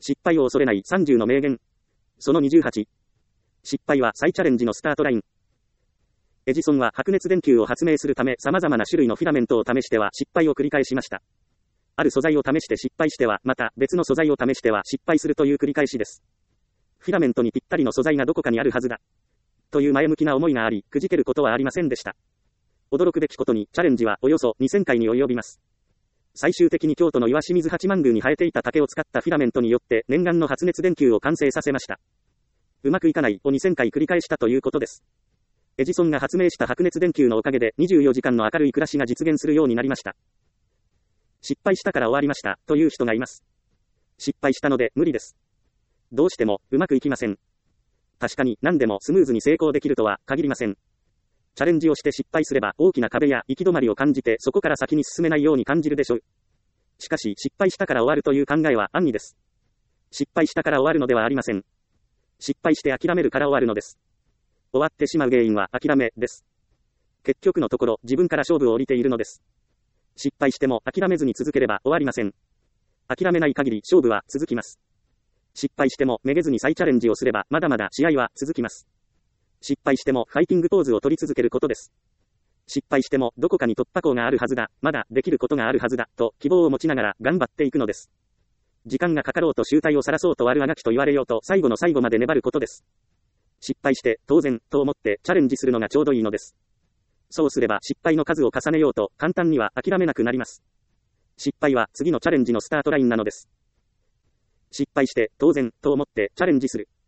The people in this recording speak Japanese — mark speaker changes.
Speaker 1: 失敗を恐れない30の名言。その28。失敗は再チャレンジのスタートライン。エジソンは白熱電球を発明するため様々な種類のフィラメントを試しては失敗を繰り返しました。ある素材を試して失敗しては、また別の素材を試しては失敗するという繰り返しです。フィラメントにぴったりの素材がどこかにあるはずだ。という前向きな思いがあり、くじけることはありませんでした。驚くべきことに、チャレンジはおよそ2000回に及びます。最終的に京都の石清水八幡宮に生えていた竹を使ったフィラメントによって念願の発熱電球を完成させました。うまくいかないを2000回繰り返したということです。エジソンが発明した白熱電球のおかげで24時間の明るい暮らしが実現するようになりました。失敗したから終わりましたという人がいます。失敗したので無理です。どうしてもうまくいきません。確かに何でもスムーズに成功できるとは限りません。チャレンジをして失敗すれば大きな壁や行き止まりを感じてそこから先に進めないように感じるでしょう。しかし失敗したから終わるという考えは安易です。失敗したから終わるのではありません。失敗して諦めるから終わるのです。終わってしまう原因は諦めです。結局のところ自分から勝負を降りているのです。失敗しても諦めずに続ければ終わりません。諦めない限り勝負は続きます。失敗してもめげずに再チャレンジをすればまだまだ試合は続きます。失敗してもファイティングポーズを取り続けることです。失敗してもどこかに突破口があるはずだ、まだできることがあるはずだ、と希望を持ちながら頑張っていくのです。時間がかかろうと醜態を晒そうと悪あがきと言われようと最後の最後まで粘ることです。失敗して当然と思ってチャレンジするのがちょうどいいのです。そうすれば失敗の数を重ねようと簡単には諦めなくなります。失敗は次のチャレンジのスタートラインなのです。失敗して当然と思ってチャレンジする。